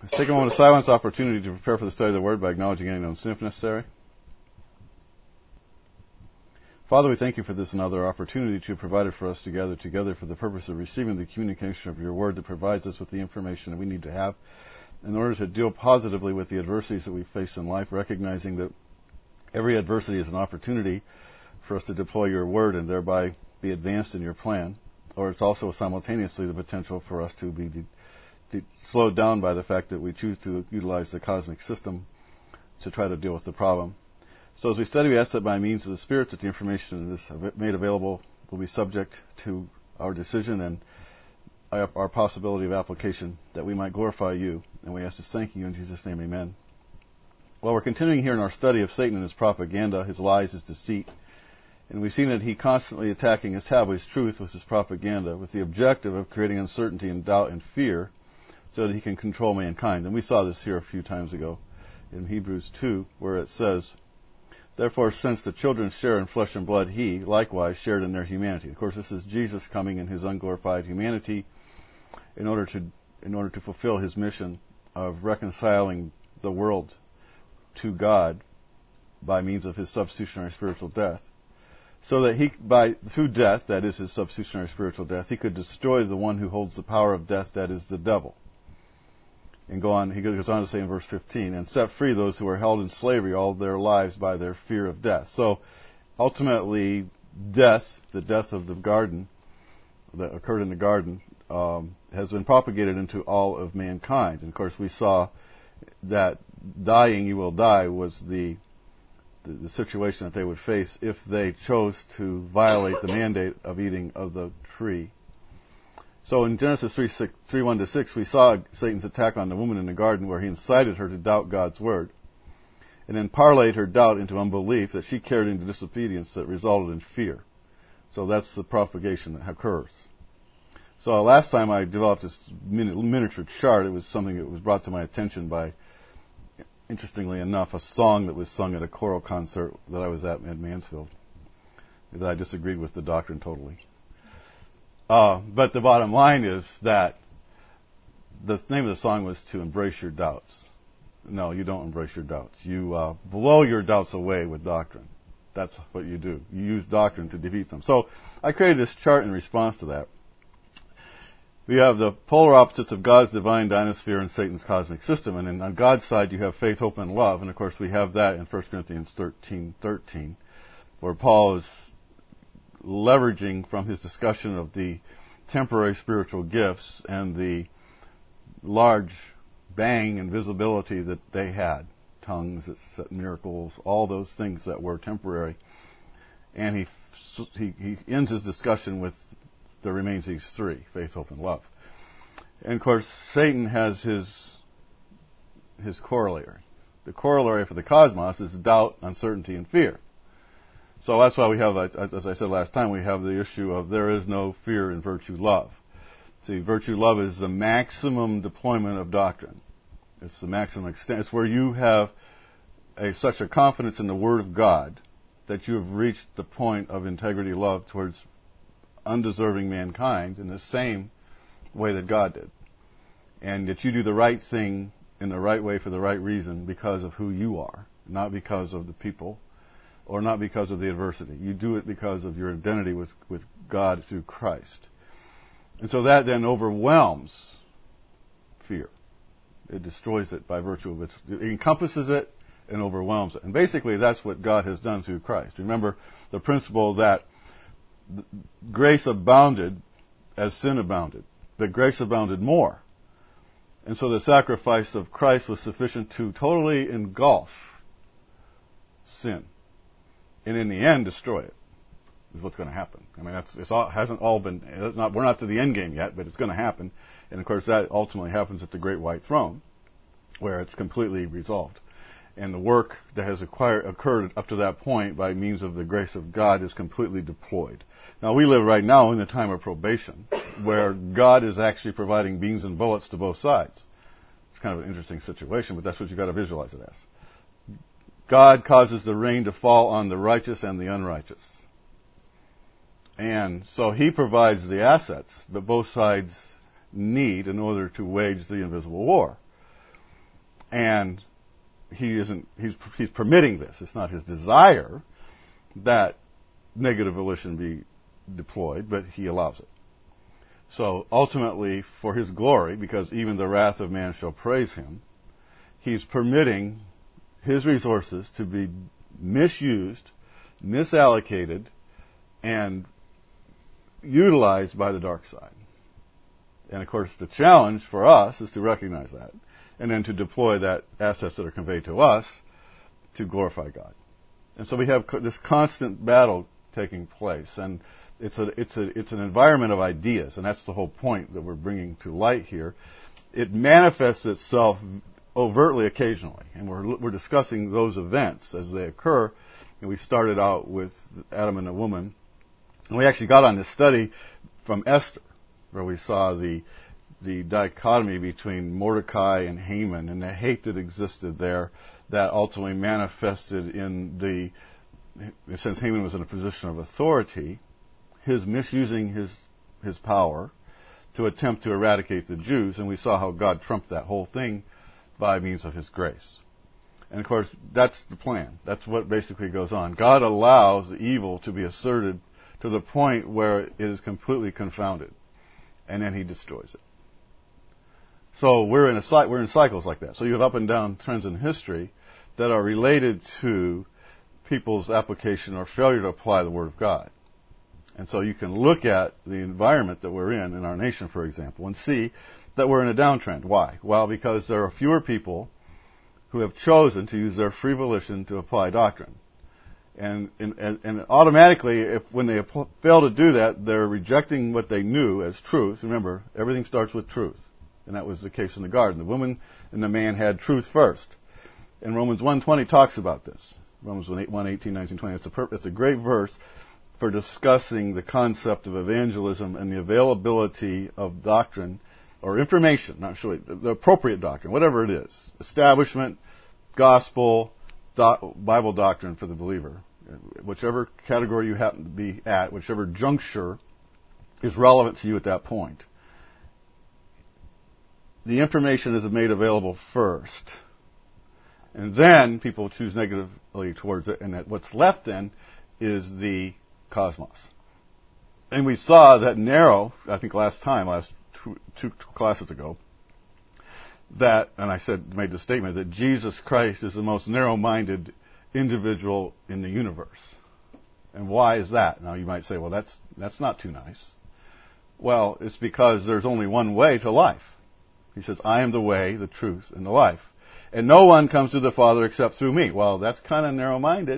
Let's take a moment of silence opportunity to prepare for the study of the Word by acknowledging any known sin if necessary. Father, we thank you for this another opportunity to provide it for us to gather together for the purpose of receiving the communication of your Word that provides us with the information that we need to have in order to deal positively with the adversities that we face in life, recognizing that every adversity is an opportunity for us to deploy your Word and thereby be advanced in your plan, or it's also simultaneously the potential for us to be slowed down by the fact that we choose to utilize the cosmic system to try to deal with the problem. So as we study, we ask that by means of the Spirit that the information that is made available will be subject to our decision and our possibility of application, that we might glorify you. And we ask this thanking you in Jesus' name, amen. Well, we're continuing here in our study of Satan and his propaganda, his lies, his deceit. And we've seen that he constantly attacking established truth with his propaganda with the objective of creating uncertainty and doubt and fear so that he can control mankind. And we saw this here a few times ago in Hebrews 2, where it says, "Therefore, since the children share in flesh and blood, he likewise shared in their humanity." Of course, this is Jesus coming in his unglorified humanity in order to fulfill his mission of reconciling the world to God by means of his substitutionary spiritual death. So that through death, that is his substitutionary spiritual death, he could destroy the one who holds the power of death, that is the devil. And he goes on to say in verse 15, "and set free those who are held in slavery all their lives by their fear of death." So ultimately, death, the death of the garden, that occurred in the garden, has been propagated into all of mankind. And of course, we saw that dying, you will die, was the situation that they would face if they chose to violate the mandate of eating of the tree. So in Genesis 3:1-6, we saw Satan's attack on the woman in the garden, where he incited her to doubt God's word, and then parlayed her doubt into unbelief that she carried into disobedience that resulted in fear. So that's the propagation that occurs. So last time I developed this miniature chart. It was something that was brought to my attention by, interestingly enough, a song that was sung at a choral concert that I was at Mansfield, that I disagreed with the doctrine totally. But the bottom line is that the name of the song was "To Embrace Your Doubts." No, you don't embrace your doubts. You blow your doubts away with doctrine. That's what you do. You use doctrine to defeat them. So I created this chart in response to that. We have the polar opposites of God's divine dynasphere and Satan's cosmic system. And then on God's side, you have faith, hope, and love. And of course, we have that in 1 Corinthians 13:13, where Paul is leveraging from his discussion of the temporary spiritual gifts and the large bang and visibility that they had, tongues, miracles, all those things that were temporary. And he ends his discussion with there remains these three: faith, hope, and love. And of course, Satan has his corollary. The corollary for the cosmos is doubt, uncertainty, and fear. So that's why we have, as I said last time, we have the issue of there is no fear in virtue love. See, virtue love is the maximum deployment of doctrine. It's the maximum extent. It's where you have such a confidence in the Word of God that you have reached the point of integrity love towards undeserving mankind in the same way that God did. And that you do the right thing in the right way for the right reason because of who you are, not because of the people, or not because of the adversity. You do it because of your identity with God through Christ. And so that then overwhelms fear. It destroys it by virtue of it encompasses it and overwhelms it. And basically that's what God has done through Christ. Remember the principle that grace abounded as sin abounded, but grace abounded more. And so the sacrifice of Christ was sufficient to totally engulf sin. And in the end, destroy it is what's going to happen. I mean, we're not to the end game yet, but it's going to happen. And of course, that ultimately happens at the Great White Throne, where it's completely resolved. And the work that has occurred up to that point by means of the grace of God is completely deployed. Now, we live right now in the time of probation, where God is actually providing beans and bullets to both sides. It's kind of an interesting situation, but that's what you've got to visualize it as. God causes the rain to fall on the righteous and the unrighteous. And so he provides the assets that both sides need in order to wage the invisible war. And he's permitting this. It's not his desire that negative volition be deployed, but he allows it. So ultimately, for his glory, because even the wrath of man shall praise him, he's permitting his resources to be misused, misallocated, and utilized by the dark side. And of course, the challenge for us is to recognize that, and then to deploy that assets that are conveyed to us to glorify God. And so we have this constant battle taking place, and it's an environment of ideas, and that's the whole point that we're bringing to light here. It manifests itself overtly occasionally, and we're discussing those events as they occur. And we started out with Adam and the woman, and we actually got on this study from Esther, where we saw the dichotomy between Mordecai and Haman and the hate that existed there that ultimately manifested in since Haman was in a position of authority, his misusing his power to attempt to eradicate the Jews, and we saw how God trumped that whole thing by means of his grace. And of course, that's the plan. That's what basically goes on. God allows the evil to be asserted to the point where it is completely confounded, and then he destroys it. So we're in cycles like that. So you have up and down trends in history that are related to people's application or failure to apply the Word of God. And so you can look at the environment that we're in our nation, for example, and see that we're in a downtrend. Why? Well, because there are fewer people who have chosen to use their free volition to apply doctrine. And automatically, when they fail to do that, they're rejecting what they knew as truth. Remember, everything starts with truth. And that was the case in the garden. The woman and the man had truth first. And Romans 1:20 talks about this. Romans 1:18, 19, 20. It's a great verse for discussing the concept of evangelism and the availability of doctrine or information, not sure, the appropriate doctrine, whatever it is. Establishment, gospel, Bible doctrine for the believer. Whichever category you happen to be at, whichever juncture is relevant to you at that point. The information is made available first. And then people choose negatively towards it, and that what's left then is the cosmos. And we saw that narrow, I think last two classes ago, that, and I made the statement that Jesus Christ is the most narrow-minded individual in the universe. And why is that? Now you might say, well, that's not too nice. Well, it's because there's only one way to life. He says, I am the way, the truth, and the life. And no one comes to the Father except through me. Well, that's kind of narrow-minded.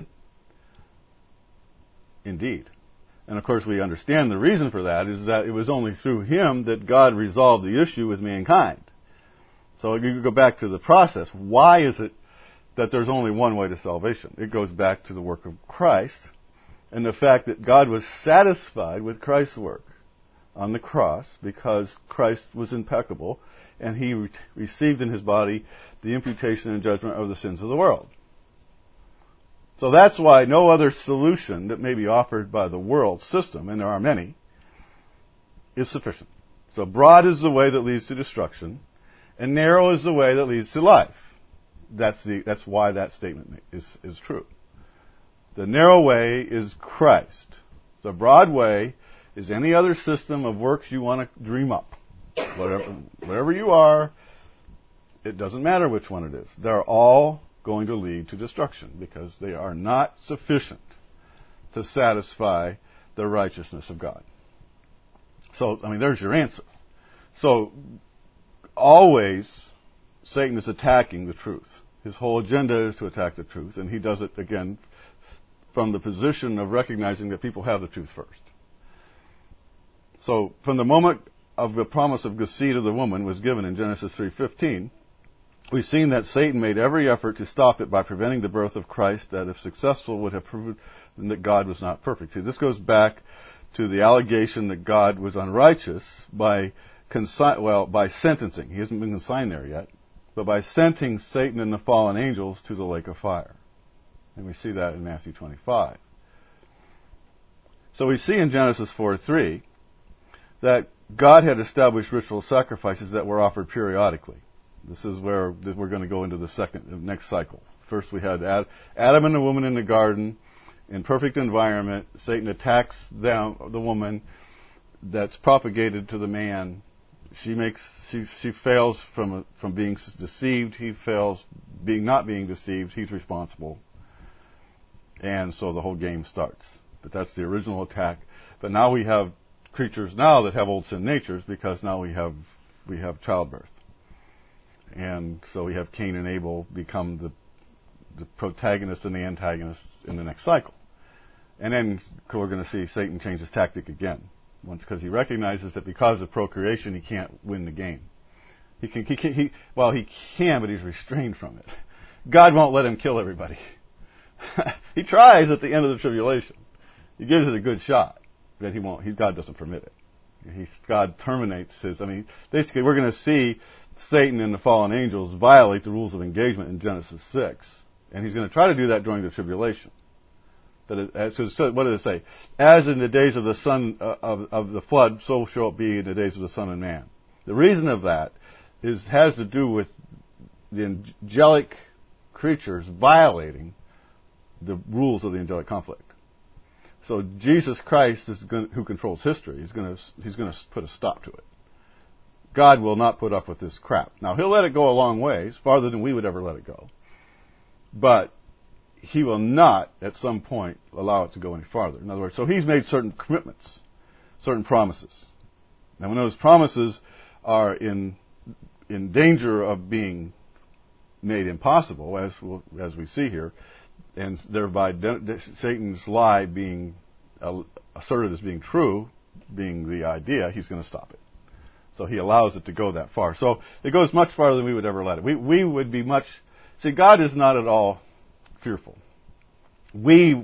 Indeed. And of course we understand the reason for that is that it was only through him that God resolved the issue with mankind. So you go back to the process. Why is it that there's only one way to salvation? It goes back to the work of Christ and the fact that God was satisfied with Christ's work on the cross because Christ was impeccable and he received in his body the imputation and judgment of the sins of the world. So that's why no other solution that may be offered by the world system, and there are many, is sufficient. So broad is the way that leads to destruction, and narrow is the way that leads to life. That's why that statement is true. The narrow way is Christ. The broad way is any other system of works you want to dream up. Whatever you are, it doesn't matter which one it is. They're all going to lead to destruction because they are not sufficient to satisfy the righteousness of God. So, there's your answer. So, always, Satan is attacking the truth. His whole agenda is to attack the truth, and he does it, again, from the position of recognizing that people have the truth first. So, from the moment of the promise of the seed of the woman was given in Genesis 3:15, we've seen that Satan made every effort to stop it by preventing the birth of Christ that, if successful, would have proven that God was not perfect. See, this goes back to the allegation that God was unrighteous by sentencing. He hasn't been consigned there yet, but by sentencing Satan and the fallen angels to the lake of fire. And we see that in Matthew 25. So we see in Genesis 4:3 that God had established ritual sacrifices that were offered periodically. This is where we're going to go into the next cycle. First we had Adam and the woman in the garden, in perfect environment. Satan attacks the woman. That's propagated to the man. She fails from being deceived. He fails not being deceived. He's responsible. And so the whole game starts. But that's the original attack. But now we have creatures now that have old sin natures, because now we have childbirth. And so we have Cain and Abel become the protagonist and the antagonist in the next cycle. And then we're going to see Satan change his tactic again. Once, because he recognizes that because of procreation he can't win the game. He can, but he's restrained from it. God won't let him kill everybody. He tries at the end of the tribulation. He gives it a good shot, but he won't. God doesn't permit it. God terminates his. Basically, we're going to see Satan and the fallen angels violate the rules of engagement in Genesis 6, and he's going to try to do that during the tribulation. So what did it say? As in the days of the son of the flood, so shall it be in the days of the Son of Man. The reason of that has to do with the angelic creatures violating the rules of the angelic conflict. So Jesus Christ who controls history, he's going to put a stop to it. God will not put up with this crap. Now he'll let it go a long ways, farther than we would ever let it go. But he will not, at some point, allow it to go any farther. In other words, so he's made certain commitments, certain promises. Now, when those promises are in danger of being made impossible, as we see here, and thereby Satan's lie being asserted as being true, being the idea, he's going to stop it. So he allows it to go that far. So it goes much farther than we would ever let it. We would be much. See, God is not at all fearful. We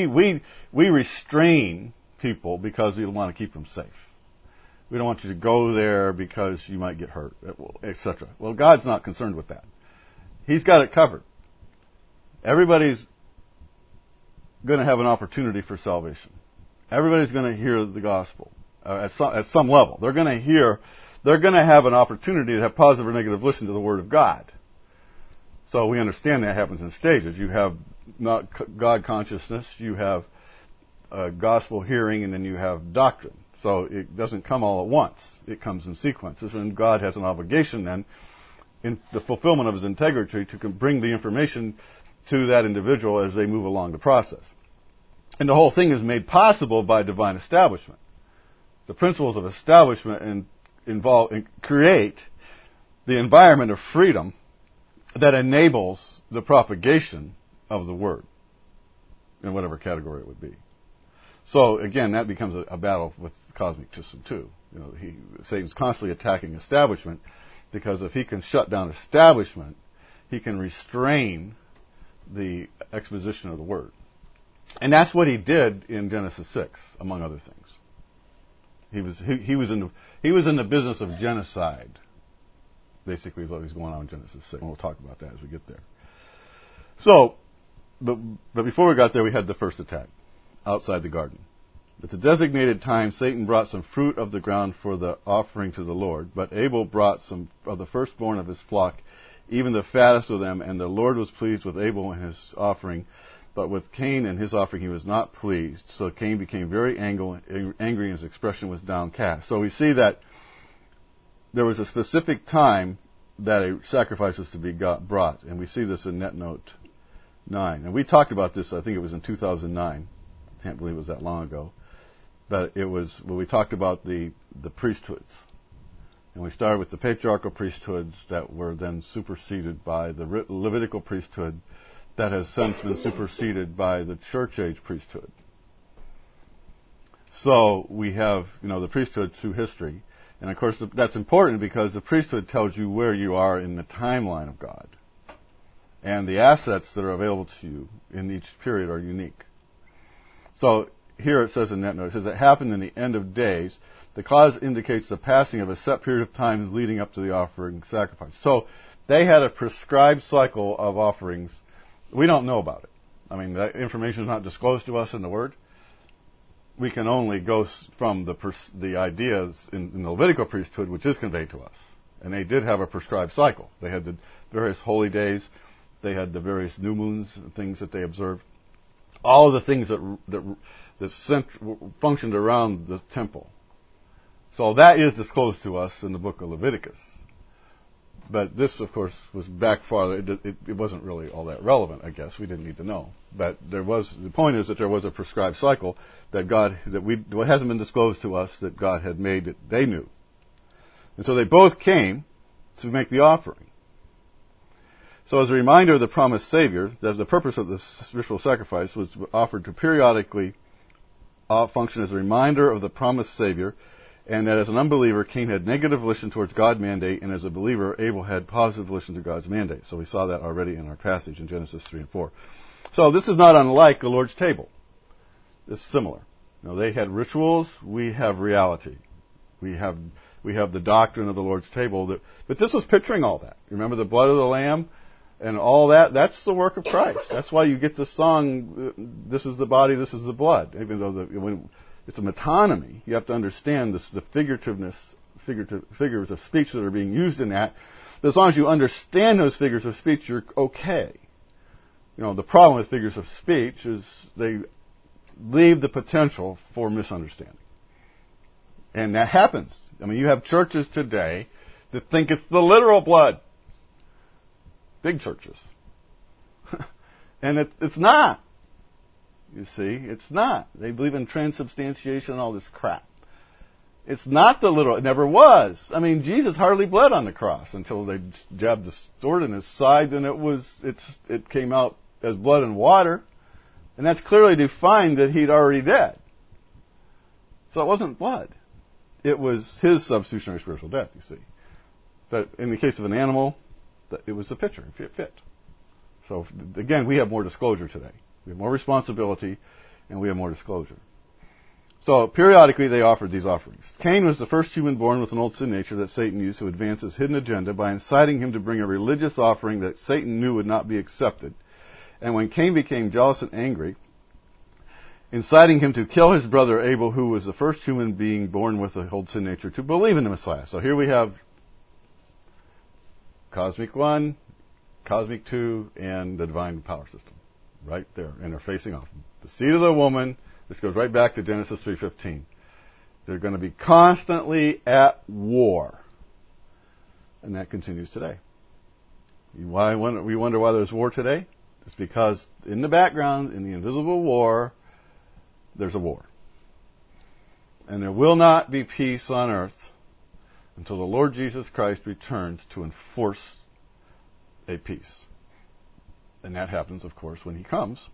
restrain people because we want to keep them safe. We don't want you to go there because you might get hurt, etc. Well, God's not concerned with that. He's got it covered. Everybody's going to have an opportunity for salvation. Everybody's going to hear the gospel at some level. They're going to have an opportunity to have positive or negative listen to the Word of God. So we understand that happens in stages. You have not God consciousness, you have gospel hearing, and then you have doctrine. So it doesn't come all at once. It comes in sequences, and God has an obligation then, in the fulfillment of His integrity, to bring the information to that individual as they move along the process. And the whole thing is made possible by divine establishment. The principles of establishment create the environment of freedom that enables the propagation of the Word, in whatever category it would be. So again, that becomes a battle with the cosmic system too. Satan's constantly attacking establishment, because if he can shut down establishment, he can restrain the exposition of the Word. And that's what he did in Genesis 6, among other things. He was in the business of genocide. Basically, is what was going on in Genesis 6. And we'll talk about that as we get there. So, but before we got there, we had the first attack outside the garden. At the designated time, Satan brought some fruit of the ground for the offering to the Lord, but Abel brought some of the firstborn of his flock, even the fattest of them, and the Lord was pleased with Abel and his offering, but with Cain and his offering he was not pleased. So Cain became very angry, and his expression was downcast. So we see that there was a specific time that a sacrifice was to be brought, and we see this in Net Note 9. And we talked about this, I think it was in 2009. I can't believe it was that long ago. But it was when we talked about the priesthoods. And we started with the patriarchal priesthoods that were then superseded by the Levitical priesthood that has since been superseded by the church age priesthood. So we have, the priesthood through history. And of course that's important because the priesthood tells you where you are in the timeline of God. And the assets that are available to you in each period are unique. So here it says in that note, it says it happened in the end of days. The cause indicates the passing of a set period of time leading up to the offering sacrifice. So they had a prescribed cycle of offerings. We don't know about it. That information is not disclosed to us in the Word. We can only go from the ideas in the Levitical priesthood, which is conveyed to us And they did have a prescribed cycle. They had the various holy days. They had the various new moons and things that they observed. All of the things that functioned around the temple. So that is disclosed to us in the book of Leviticus. But this, of course, was back farther. It wasn't really all that relevant, I guess. We didn't need to know. But the point is that there was a prescribed cycle what hasn't been disclosed to us that God had made that they knew. And so they both came to make the offering. So as a reminder of the promised Savior, that the purpose of this ritual sacrifice was offered to periodically function as a reminder of the promised Savior, and that as an unbeliever, Cain had negative volition towards God's mandate, and as a believer, Abel had positive volition to God's mandate. So we saw that already in our passage in Genesis 3 and 4. So this is not unlike the Lord's table. It's similar. They had rituals, we have reality. We have the doctrine of the Lord's table. But this was picturing all that. Remember the blood of the Lamb and all that? That's the work of Christ. That's why you get the song, this is the body, this is the blood. Even though it's a metonymy, you have to understand the figures of speech that are being used in that. But as long as you understand those figures of speech, you're okay. The problem with figures of speech is they leave the potential for misunderstanding. And that happens. You have churches today that think it's the literal blood. Big churches. And it's not. You see, it's not. They believe in transubstantiation and all this crap. It's not the literal. It never was. Jesus hardly bled on the cross until they jabbed the sword in his side, and it came out as blood and water. And that's clearly defined that he'd already died. So it wasn't blood. It was his substitutionary spiritual death, you see. But in the case of an animal, it was a picture. It fit. So again, we have more disclosure today. We have more responsibility, and we have more disclosure. So periodically they offered these offerings. Cain was the first human born with an old sin nature that Satan used to advance his hidden agenda by inciting him to bring a religious offering that Satan knew would not be accepted. And when Cain became jealous and angry, inciting him to kill his brother Abel, who was the first human being born with a old sin nature, to believe in the Messiah. So here we have Cosmic 1, Cosmic 2, and the divine power system. Right there. And they're facing off. The seed of the woman, this goes right back to Genesis 3:15. They're going to be constantly at war. And that continues today. We wonder why there's war today? It's because in the background, in the invisible war, there's a war. And there will not be peace on earth until the Lord Jesus Christ returns to enforce a peace. And that happens, of course, when he comes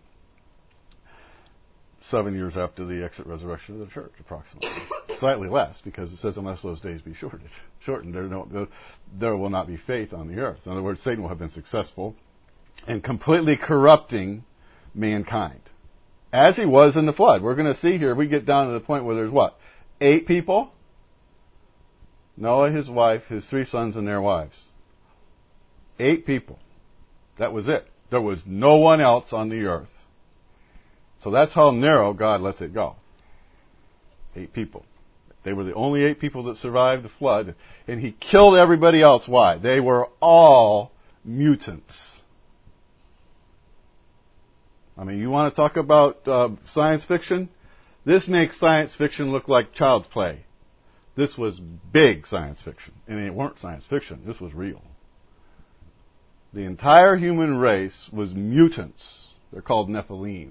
7 years after the exit resurrection of the church, approximately. Slightly less, because it says unless those days be shortened, there will not be faith on the earth. In other words, Satan will have been successful in completely corrupting mankind, as he was in the flood. We're going to see here, we get down to the point where there's 8 people? Noah, his wife, his 3 sons, and their wives. 8 people. That was it. There was no one else on the earth. So that's how narrow God lets it go. 8 people. They were the only 8 people that survived the flood, and he killed everybody else. Why? They were all mutants. You want to talk about science fiction? This makes science fiction look like child's play. This was big science fiction. And it weren't science fiction. This was real. The entire human race was mutants. They're called Nephilim.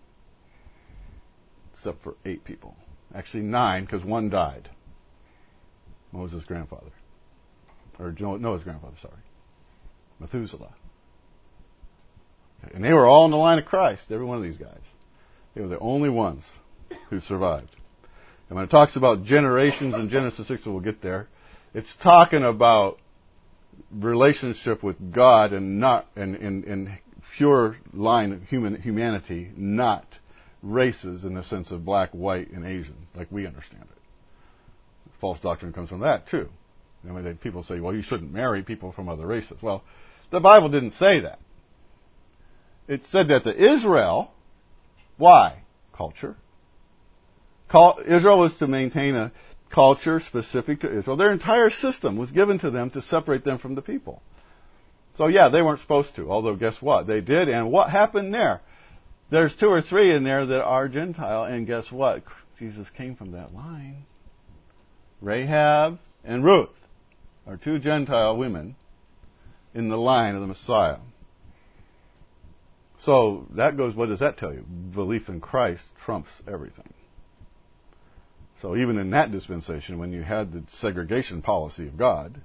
Except for 8 people. Actually 9, because 1 died. Moses' grandfather. Or Noah's grandfather, sorry. Methuselah. And they were all in the line of Christ, every one of these guys. They were the only ones who survived. And when it talks about generations in Genesis 6, we'll get there, it's talking about relationship with God and not in pure line of humanity, not races in the sense of black, white, and Asian, like we understand it. False doctrine comes from that, too. People say, well, you shouldn't marry people from other races. Well, the Bible didn't say that. It said that to Israel. Why? Culture. Israel was to maintain a culture specific to Israel. Their entire system was given to them to separate them from the people. So yeah, they weren't supposed to, although guess what? They did, and what happened there? There's 2 or 3 in there that are Gentile, and guess what? Jesus came from that line. Rahab and Ruth are 2 Gentile women in the line of the Messiah. So that goes, what does that tell you? Belief in Christ trumps everything. So even in that dispensation, when you had the segregation policy of God,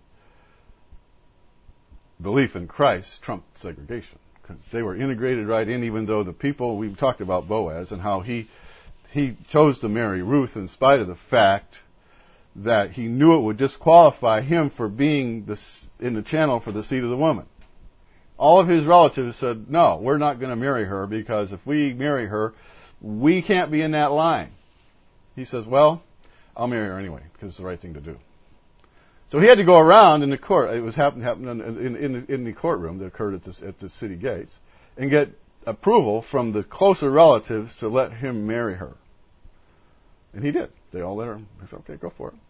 belief in Christ trumped segregation. Because they were integrated right in, even though the people, we've talked about Boaz and how he chose to marry Ruth in spite of the fact that he knew it would disqualify him for being in the channel for the seed of the woman. All of his relatives said, no, we're not going to marry her because if we marry her, we can't be in that line. He says, well, I'll marry her anyway because it's the right thing to do. So he had to go around in the court. It was happening in the courtroom that occurred at the city gates, and get approval from the closer relatives to let him marry her. And he did. They all let her. He said, okay, go for it.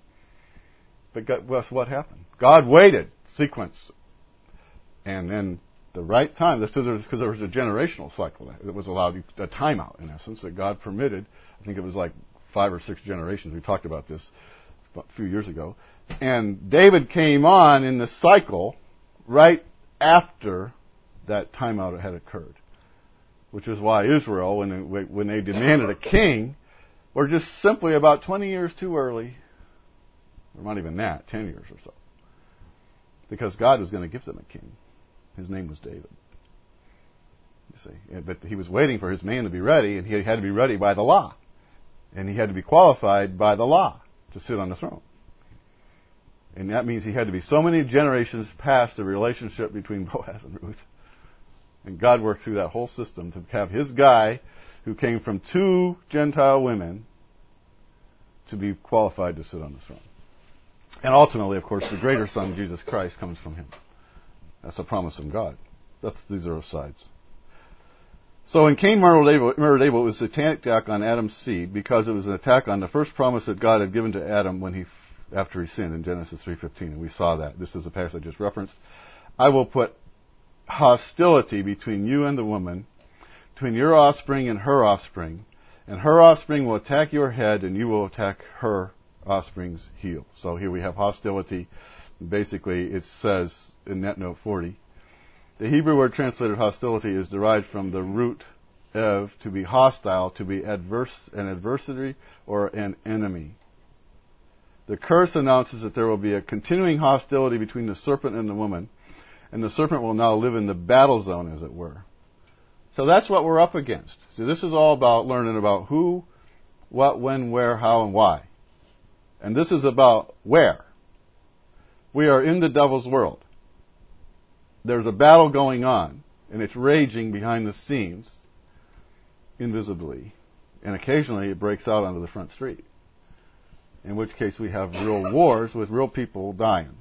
But guess what happened? God waited, sequence, and then the right time, because there was a generational cycle that was allowed, a timeout in essence that God permitted. I think it was like 5 or 6 generations. We talked about this a few years ago. And David came on in the cycle right after that timeout had occurred, which is why Israel, when they demanded a king, were just simply about 20 years too early, or not even that, 10 years or so, because God was going to give them a king. His name was David. You see, but he was waiting for his man to be ready, and he had to be ready by the law, and he had to be qualified by the law to sit on the throne. And that means he had to be so many generations past the relationship between Boaz and Ruth. And God worked through that whole system to have his guy, who came from 2 Gentile women, to be qualified to sit on the throne. And ultimately, of course, the greater Son, Jesus Christ, comes from him. That's a promise from God. These are sides. So when Cain murdered Abel, it was a satanic attack on Adam's seed because it was an attack on the first promise that God had given to Adam after he sinned in Genesis 3:15, and we saw that. This is the passage I just referenced. I will put hostility between you and the woman, between your offspring and her offspring will attack your head, and you will attack her offspring's heel. So here we have hostility. Basically, it says in that note 40, the Hebrew word translated hostility is derived from the root of to be hostile, to be an adversary or an enemy. The curse announces that there will be a continuing hostility between the serpent and the woman, and the serpent will now live in the battle zone, as it were. So that's what we're up against. So this is all about learning about who, what, when, where, how, and why. And this is about where. We are in the devil's world. There's a battle going on, and it's raging behind the scenes, invisibly, and occasionally it breaks out onto the front street. In which case we have real wars with real people dying.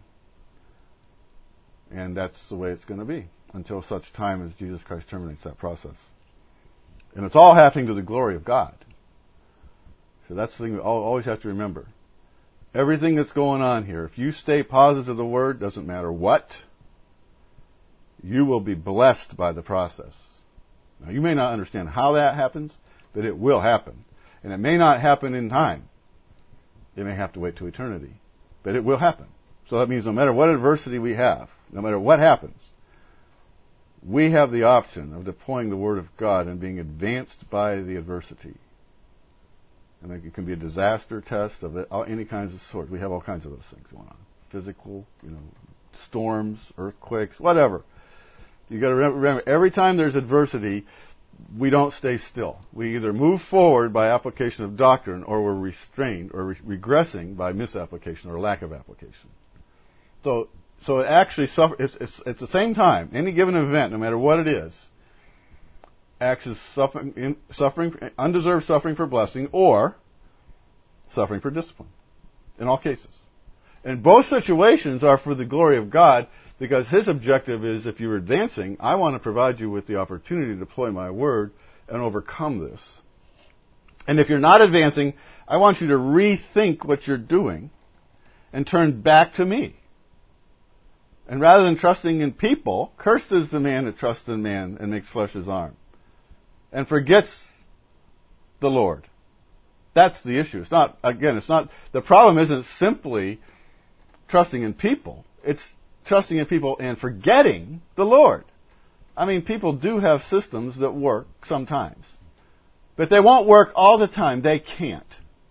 And that's the way it's going to be until such time as Jesus Christ terminates that process. And it's all happening to the glory of God. So that's the thing we always have to remember. Everything that's going on here, if you stay positive to the Word, doesn't matter what, you will be blessed by the process. Now, you may not understand how that happens, but it will happen. And it may not happen in time. They may have to wait to eternity. But it will happen. So that means no matter what adversity we have, no matter what happens, we have the option of deploying the Word of God and being advanced by the adversity. And it can be a disaster test of any kinds of sort. We have all kinds of those things going on. Physical, storms, earthquakes, whatever. You've got to remember, every time there's adversity, we don't stay still. We either move forward by application of doctrine, or we're restrained or regressing by misapplication or lack of application. So it actually it's at the same time, any given event, no matter what it is, acts as undeserved suffering for blessing or suffering for discipline. In all cases. And both situations are for the glory of God, because His objective is, if you're advancing, I want to provide you with the opportunity to deploy my Word and overcome this. And if you're not advancing, I want you to rethink what you're doing and turn back to me. And rather than trusting in people, cursed is the man that trusts in man and makes flesh his arm and forgets the Lord. That's the issue. The problem isn't simply trusting in people. It's trusting in people and forgetting the Lord. I mean, people do have systems that work sometimes. But they won't work all the time. They can't.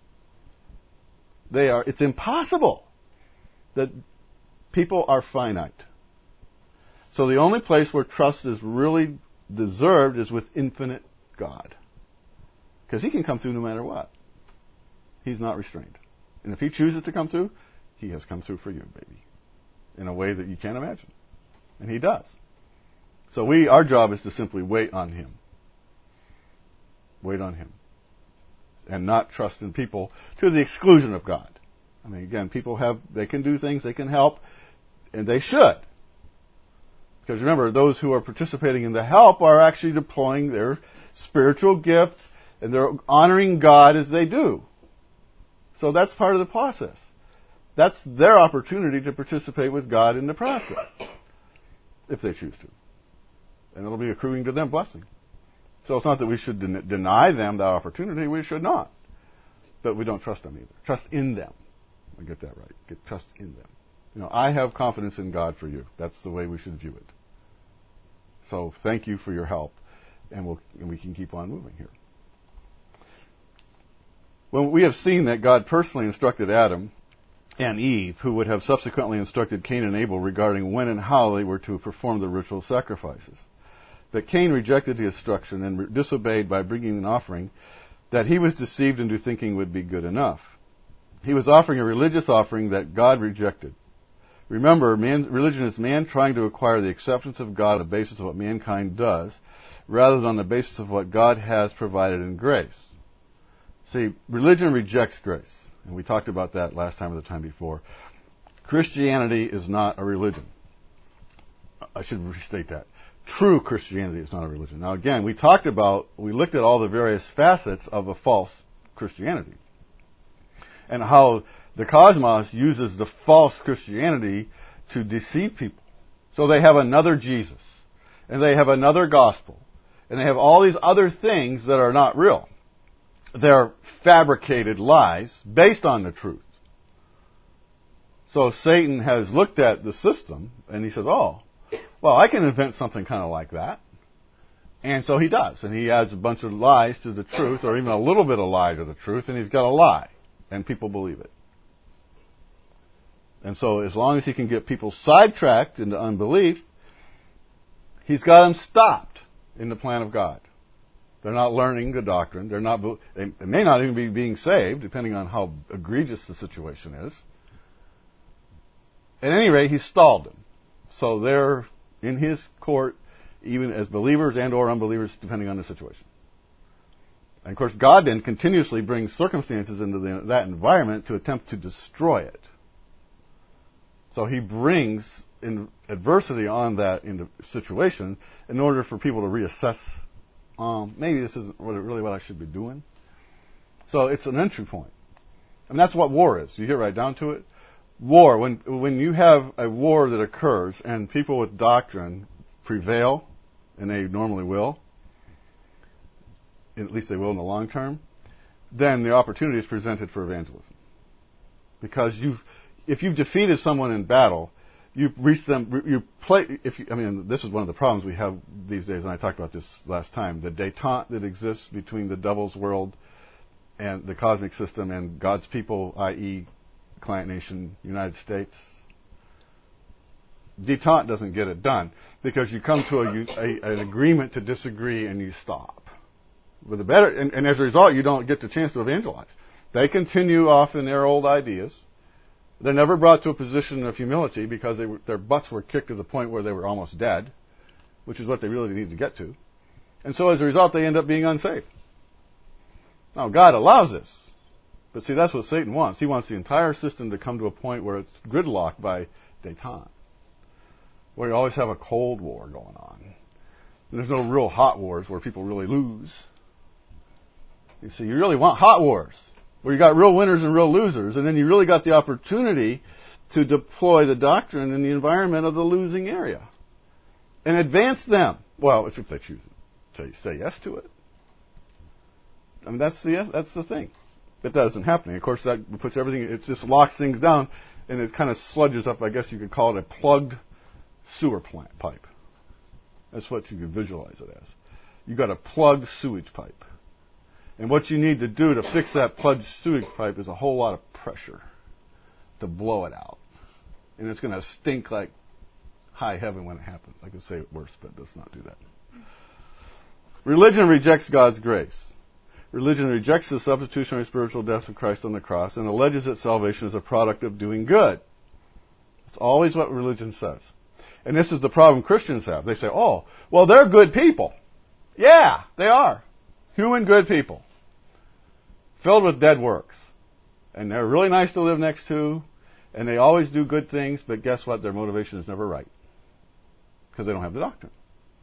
It's impossible that people are finite. So the only place where trust is really deserved is with infinite God. Because He can come through no matter what. He's not restrained. And if He chooses to come through, He has come through for you, baby. In a way that you can't imagine. And He does. So our job is to simply wait on Him. Wait on Him. And not trust in people to the exclusion of God. I mean, again, they can do things, they can help, and they should. Because remember, those who are participating in the help are actually deploying their spiritual gifts, and they're honoring God as they do. So that's part of the process. That's their opportunity to participate with God in the process, if they choose to. And it'll be accruing to them blessing. So it's not that we should deny them that opportunity. We should not. But we don't trust them either. Trust in them. I get that right. Trust in them. I have confidence in God for you. That's the way we should view it. So thank you for your help. And we can keep on moving here. Well, we have seen that God personally instructed Adam and Eve, who would have subsequently instructed Cain and Abel regarding when and how they were to perform the ritual sacrifices. But Cain rejected the instruction and disobeyed by bringing an offering that he was deceived into thinking would be good enough. He was offering a religious offering that God rejected. Remember, religion is man trying to acquire the acceptance of God on the basis of what mankind does, rather than on the basis of what God has provided in grace. See, religion rejects grace. And we talked about that last time or the time before. Christianity is not a religion. I should restate that. True Christianity is not a religion. Now again, we looked at all the various facets of a false Christianity. And how the cosmos uses the false Christianity to deceive people. So they have another Jesus. And they have another gospel. And they have all these other things that are not real. They're fabricated lies based on the truth. So Satan has looked at the system and he says, well, I can invent something kind of like that. And so he does. And he adds a bunch of lies to the truth, or even a little bit of lie to the truth, and he's got a lie. And people believe it. And so as long as he can get people sidetracked into unbelief, he's got them stopped in the plan of God. They're not learning the doctrine. They may not even be being saved, depending on how egregious the situation is. At any rate, he's stalled them. So they're in his court, even as believers and or unbelievers, depending on the situation. And of course, God then continuously brings circumstances into that environment to attempt to destroy it. So he brings in adversity on that situation in order for people to reassess, maybe this isn't really what I should be doing. So it's an entry point. And that's what war is. You get right down to it. War, when you have a war that occurs and people with doctrine prevail, and they normally will, at least they will in the long term, then the opportunity is presented for evangelism. Because if you've defeated someone in battle, you've reached them, this is one of the problems we have these days, and I talked about this last time, the détente that exists between the devil's world and the cosmic system and God's people, i.e., client nation, United States. Détente doesn't get it done because you come to an agreement to disagree and you stop. And as a result, you don't get the chance to evangelize. They continue off in their old ideas. They're never brought to a position of humility because their butts were kicked to the point where they were almost dead, which is what they really need to get to. And so as a result, they end up being unsaved. Now, God allows this. But see, that's what Satan wants. He wants the entire system to come to a point where it's gridlocked by détente, where you always have a cold war going on. And there's no real hot wars where people really lose. You see, you really want hot wars. where you got real winners and real losers, and then you really got the opportunity to deploy the doctrine in the environment of the losing area and advance them. Well, if they choose to say yes to it. I mean, that's the thing. It doesn't happen. Of course, that puts everything, it just locks things down, and it kind of sludges up, I guess you could call it a plugged sewer pipe. That's what you could visualize it as. You've got a plugged sewage pipe. And what you need to do to fix that plugged sewage pipe is a whole lot of pressure to blow it out. And it's going to stink like high heaven when it happens. I could say it worse, but let's not do that. Religion rejects God's grace. Religion rejects the substitutionary spiritual death of Christ on the cross and alleges that salvation is a product of doing good. That's always what religion says. And this is the problem Christians have. They say, oh, well, they're good people. Yeah, they are. Human good people. Filled with dead works. And they're really nice to live next to, and they always do good things, but guess what? Their motivation is never right. Because they don't have the doctrine.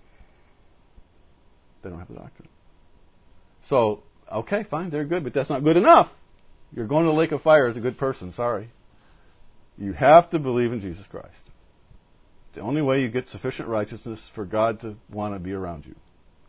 They don't have the doctrine. So, okay, fine, they're good, but that's not good enough. You're going to the lake of fire as a good person, sorry. You have to believe in Jesus Christ. It's the only way you get sufficient righteousness for God to want to be around you.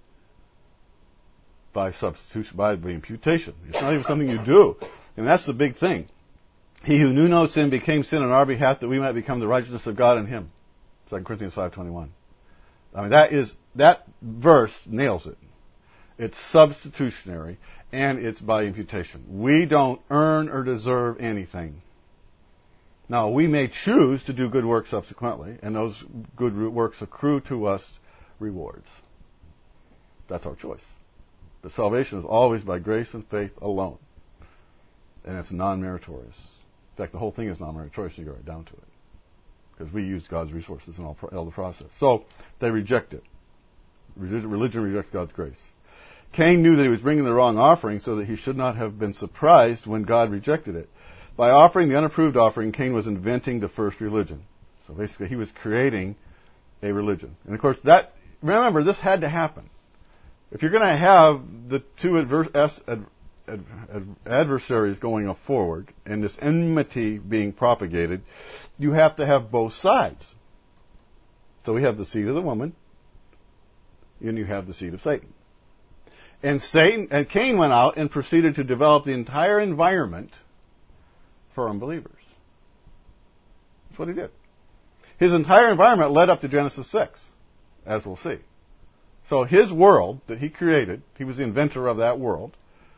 By substitution, by imputation. It's not even something you do. And that's the big thing. He who knew no sin became sin on our behalf that we might become the righteousness of God in him. 2 Corinthians 5:21. I mean, that verse nails it. It's substitutionary, and it's by imputation. We don't earn or deserve anything. Now, we may choose to do good works subsequently, and those good works accrue to us rewards. That's our choice. But salvation is always by grace and faith alone. And it's non-meritorious. In fact, the whole thing is non-meritorious. You go right down to it. Because we use God's resources in all the process. So, they reject it. Religion rejects God's grace. Cain knew that he was bringing the wrong offering so that he should not have been surprised when God rejected it. By offering the unapproved offering, Cain was inventing the first religion. So basically, he was creating a religion. And of course, remember, this had to happen. If you're going to have the two adversaries going forward and this enmity being propagated, you have to have both sides. So we have the seed of the woman, and you have the seed of Satan. And Cain went out and proceeded to develop the entire environment for unbelievers. That's what he did. His entire environment led up to Genesis 6, as we'll see. So his world that he created, he was the inventor of that world,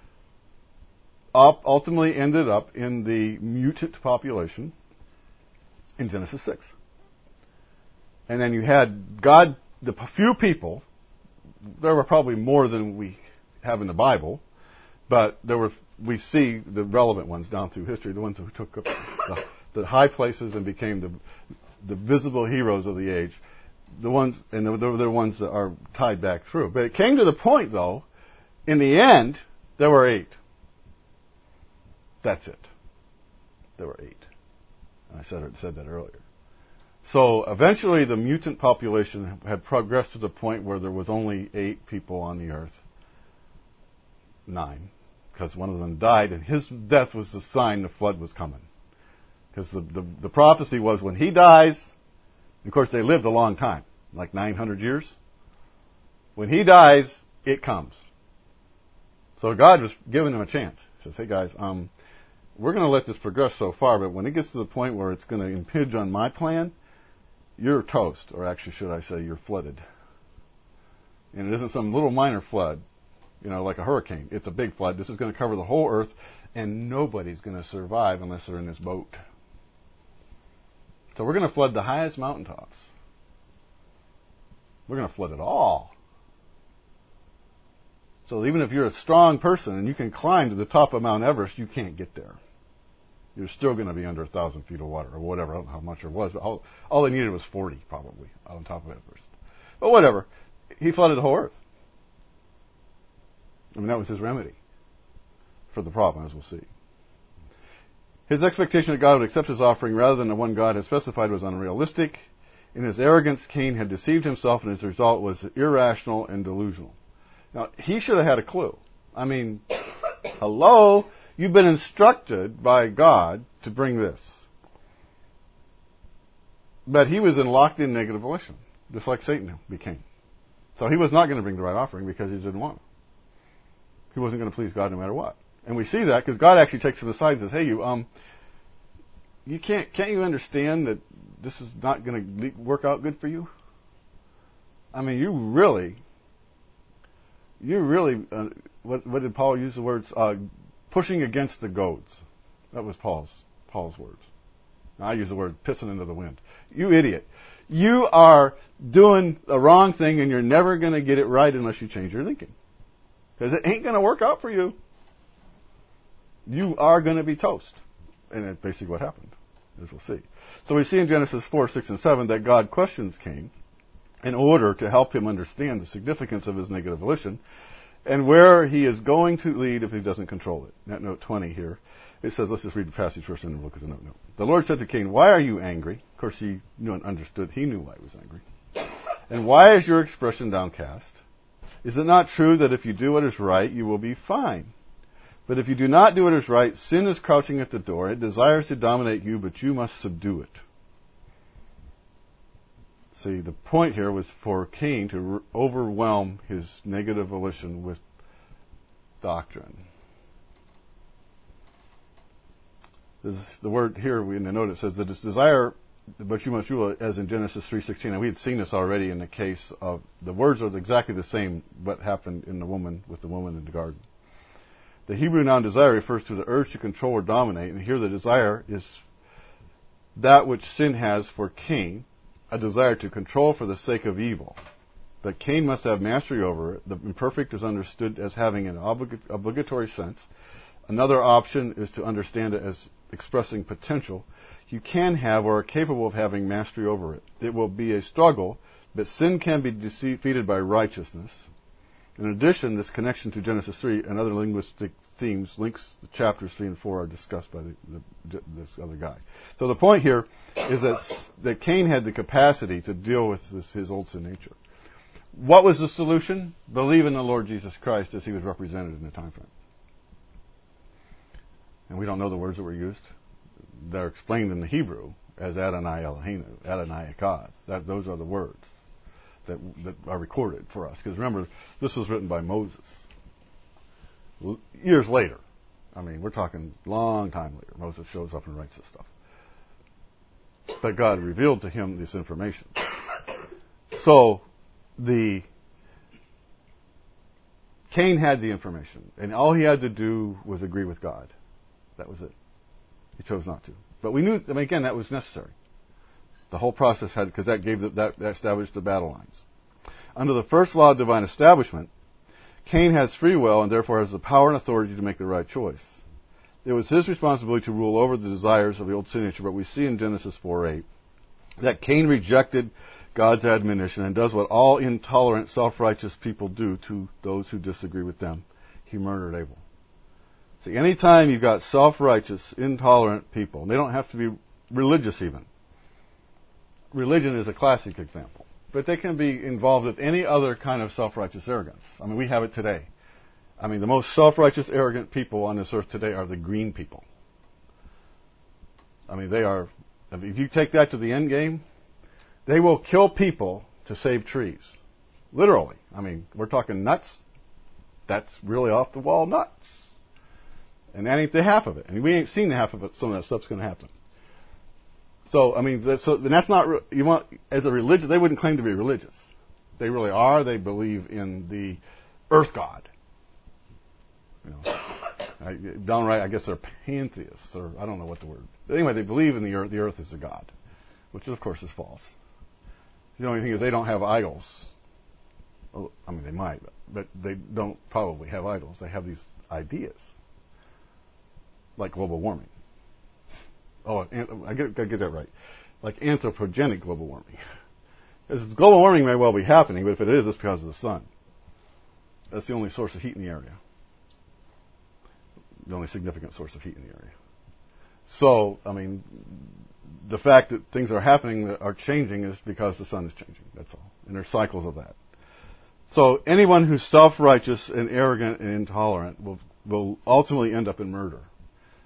ultimately ended up in the mutant population in Genesis 6. And then you had God, the few people, there were probably more than we have in the Bible, but we see the relevant ones down through history, the ones who took up the high places and became the visible heroes of the age. The ones, and they're the ones that are tied back through. But it came to the point, though, in the end, there were 8. That's it. There were 8. And I said that earlier. So eventually the mutant population had progressed to the point where there was only 8 people on the earth. 9. Because one of them died, and his death was the sign the flood was coming. Because the prophecy was when he dies, of course, they lived a long time, like 900 years. When he dies, it comes. So God was giving them a chance. He says, hey guys, we're going to let this progress so far, but when it gets to the point where it's going to impinge on my plan, you're toast. Or actually, should I say, you're flooded. And it isn't some little minor flood, like a hurricane. It's a big flood. This is going to cover the whole earth, and nobody's going to survive unless they're in this boat. So we're going to flood the highest mountaintops. We're going to flood it all. So even if you're a strong person and you can climb to the top of Mount Everest, you can't get there. You're still going to be under 1,000 feet of water or whatever. I don't know how much it was, but all they needed was 40 probably on top of Everest. But whatever. He flooded the whole earth. I mean, that was his remedy for the problem, as we'll see. His expectation that God would accept his offering rather than the one God had specified was unrealistic. In his arrogance, Cain had deceived himself, and his result was irrational and delusional. Now, he should have had a clue. I mean, hello? You've been instructed by God to bring this. But he was in locked-in negative volition, just like Satan became. So he was not going to bring the right offering because he didn't want it. He wasn't going to please God no matter what. And we see that because God actually takes him aside and says, "Hey, you can't you understand that this is not going to work out good for you? I mean, you really, what did Paul use the words? Pushing against the goads. That was Paul's words. Now, I use the word pissing into the wind. You idiot. You are doing the wrong thing and you're never going to get it right unless you change your thinking. Because it ain't going to work out for you. You are going to be toast." And that's basically what happened, as we'll see. So we see in Genesis 4, 6, and 7 that God questions Cain in order to help him understand the significance of his negative volition and where he is going to lead if he doesn't control it. That note 20 here, it says, let's just read the passage first and then we'll look at the note. The Lord said to Cain, "Why are you angry?" Of course, he knew and understood. He knew why he was angry. "And why is your expression downcast? Is it not true that if you do what is right, you will be fine? But if you do not do what is right, sin is crouching at the door. It desires to dominate you, but you must subdue it." See, the point here was for Cain to overwhelm his negative volition with doctrine. The word here in the note, it says that it's desire, but you must rule, as in Genesis 3:16. And we had seen this already in the case of the words are exactly the same what happened in the woman with the woman in the garden. The Hebrew noun desire refers to the urge to control or dominate, and here the desire is that which sin has for Cain, a desire to control for the sake of evil. That Cain must have mastery over it. The imperfect is understood as having an obligatory sense. Another option is to understand it as expressing potential. You can have or are capable of having mastery over it. It will be a struggle, but sin can be defeated by righteousness. In addition, this connection to Genesis 3 and other linguistic themes links the chapters 3 and 4 are discussed by this other guy. So the point here is that Cain had the capacity to deal with his old sin nature. What was the solution? Believe in the Lord Jesus Christ as he was represented in the time frame. And we don't know the words that were used. They're explained in the Hebrew as Adonai Eloheinu, Adonai Echad. Those are the words that are recorded for us. Because remember, this was written by Moses. Years later. I mean, we're talking long time later. Moses shows up and writes this stuff. But God revealed to him this information. So, Cain had the information. And all he had to do was agree with God. That was it. He chose not to. But we knew, again, that was necessary. The whole process had, because that established the battle lines. Under the first law of divine establishment, Cain has free will and therefore has the power and authority to make the right choice. It was his responsibility to rule over the desires of the old sin nature, but we see in Genesis 4:8 that Cain rejected God's admonition and does what all intolerant, self-righteous people do to those who disagree with them. He murdered Abel. See, anytime you've got self-righteous, intolerant people, and they don't have to be religious even. Religion is a classic example. But they can be involved with any other kind of self-righteous arrogance. I mean, we have it today. I mean, the most self-righteous, arrogant people on this earth today are the green people. I mean, they are, if you take that to the end game, they will kill people to save trees. Literally. I mean, we're talking nuts. That's really off the wall nuts. And that ain't the half of it. And we ain't seen the half of it, some of that stuff's going to happen. So, I mean, that's not, you want, as a religion, they wouldn't claim to be religious. They really are. They believe in the earth god. You know, downright, I guess they're pantheists, or I don't know what the word. But anyway, they believe in the earth is a god, which of course is false. The only thing is they don't have idols. Well, I mean, they might, but they don't probably have idols. They have these ideas, like global warming. Oh, I get that right. Like anthropogenic global warming. Because global warming may well be happening, but if it is, it's because of the sun. That's the only source of heat in the area. The only significant source of heat in the area. So, I mean, the fact that things are happening that are changing is because the sun is changing. That's all. And there's cycles of that. So anyone who's self-righteous and arrogant and intolerant will ultimately end up in murder.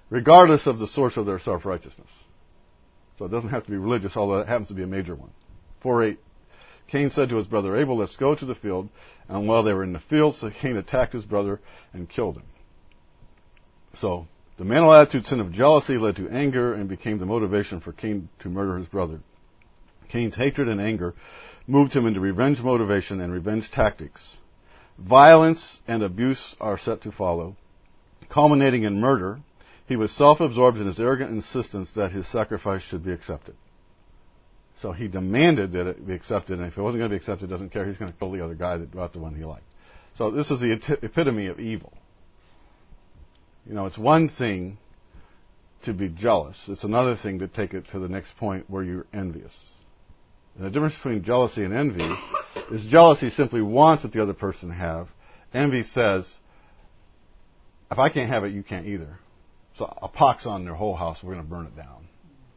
regardless of the source of their self-righteousness. So it doesn't have to be religious, although it happens to be a major one. 4:8. Cain said to his brother Abel, let's go to the field. And while they were in the field, so Cain attacked his brother and killed him. So the mental attitude sin of jealousy led to anger and became the motivation for Cain to murder his brother. Cain's hatred and anger moved him into revenge motivation and revenge tactics. Violence and abuse are set to follow, culminating in murder. He was self-absorbed in his arrogant insistence that his sacrifice should be accepted. So he demanded that it be accepted, and if it wasn't going to be accepted, doesn't care. He's going to kill the other guy that brought the one he liked. So this is the epitome of evil. You know, it's one thing to be jealous. It's another thing to take it to the next point where you're envious. And the difference between jealousy and envy is jealousy simply wants what the other person have. Envy says, if I can't have it, you can't either. So a pox on their whole house, we're going to burn it down.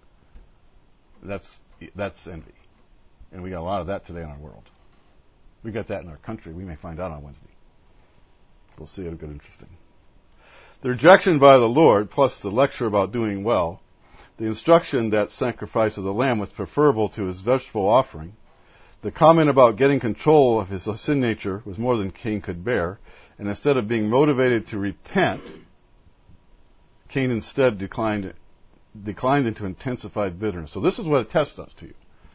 That's envy. And we got a lot of that today in our world. We got that in our country. We may find out on Wednesday. We'll see. It'll get interesting. The rejection by the Lord, plus the lecture about doing well, the instruction that sacrifice of the lamb was preferable to his vegetable offering, the comment about getting control of his sin nature was more than Cain could bear, and instead of being motivated to repent, Cain instead declined into intensified bitterness. So this is what a test does to you.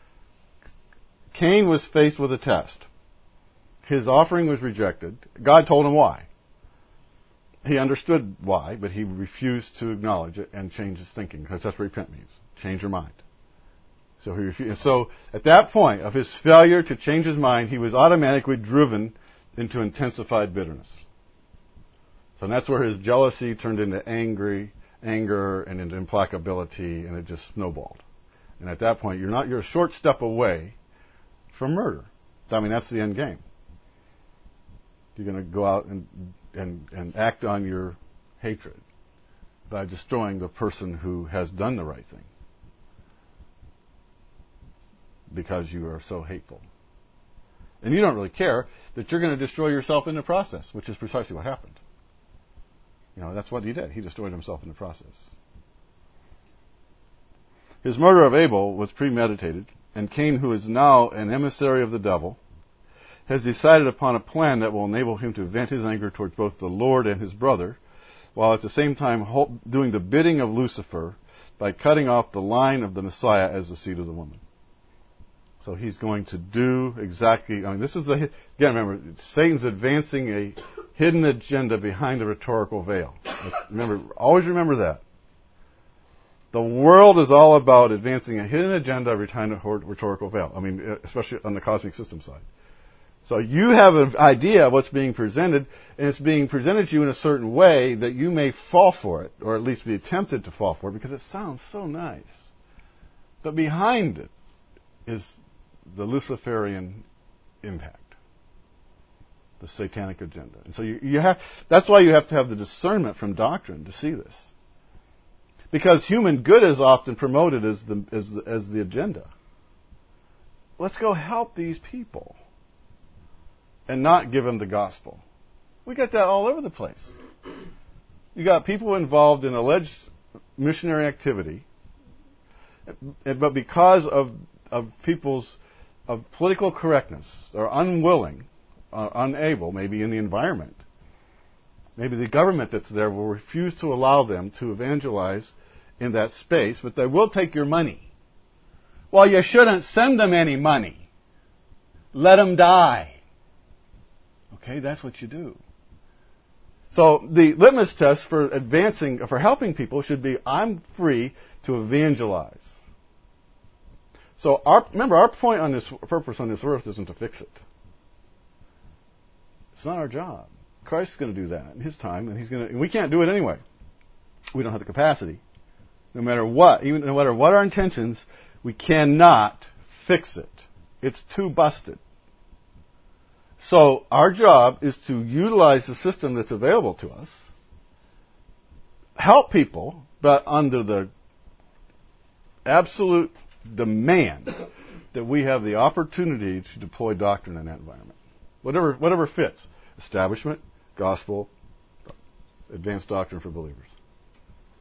Cain was faced with a test. His offering was rejected. God told him why. He understood why, but he refused to acknowledge it and change his thinking, because that's what repent means. Change your mind. So he refused. So at that point of his failure to change his mind, he was automatically driven into intensified bitterness. So that's where his jealousy turned into anger and into implacability, and it just snowballed. And at that point, you're a short step away from murder. I mean, that's the end game. You're going to go out and act on your hatred by destroying the person who has done the right thing because you are so hateful. And you don't really care that you're going to destroy yourself in the process, which is precisely what happened. You know, that's what he did. He destroyed himself in the process. His murder of Abel was premeditated, and Cain, who is now an emissary of the devil, has decided upon a plan that will enable him to vent his anger towards both the Lord and his brother, while at the same time doing the bidding of Lucifer by cutting off the line of the Messiah as the seed of the woman. So he's going to do exactly, this is again, remember, Satan's advancing a hidden agenda behind a rhetorical veil. Always remember that. The world is all about advancing a hidden agenda behind a rhetorical veil. Especially on the cosmic system side. So you have an idea of what's being presented, and it's being presented to you in a certain way that you may fall for it, or at least be tempted to fall for it, because it sounds so nice. But behind it is the Luciferian impact, the satanic agenda. And so that's why you have to have the discernment from doctrine to see this. Because human good is often promoted as the agenda. Let's go help these people and not give them the gospel. We got that all over the place. You got people involved in alleged missionary activity, but because of people's of political correctness, or unwilling, unable, maybe in the environment, maybe the government that's there will refuse to allow them to evangelize in that space, but they will take your money. Well, you shouldn't send them any money. Let them die. Okay, that's what you do. So the litmus test for helping people should be, I'm free to evangelize. So remember, our point on this purpose on this earth isn't to fix it. It's not our job. Christ's going to do that in His time, and we can't do it anyway. We don't have the capacity. No matter what our intentions, we cannot fix it. It's too busted. So our job is to utilize the system that's available to us, help people, but under the absolute demand that we have the opportunity to deploy doctrine in that environment. Whatever fits. Establishment, gospel, advanced doctrine for believers.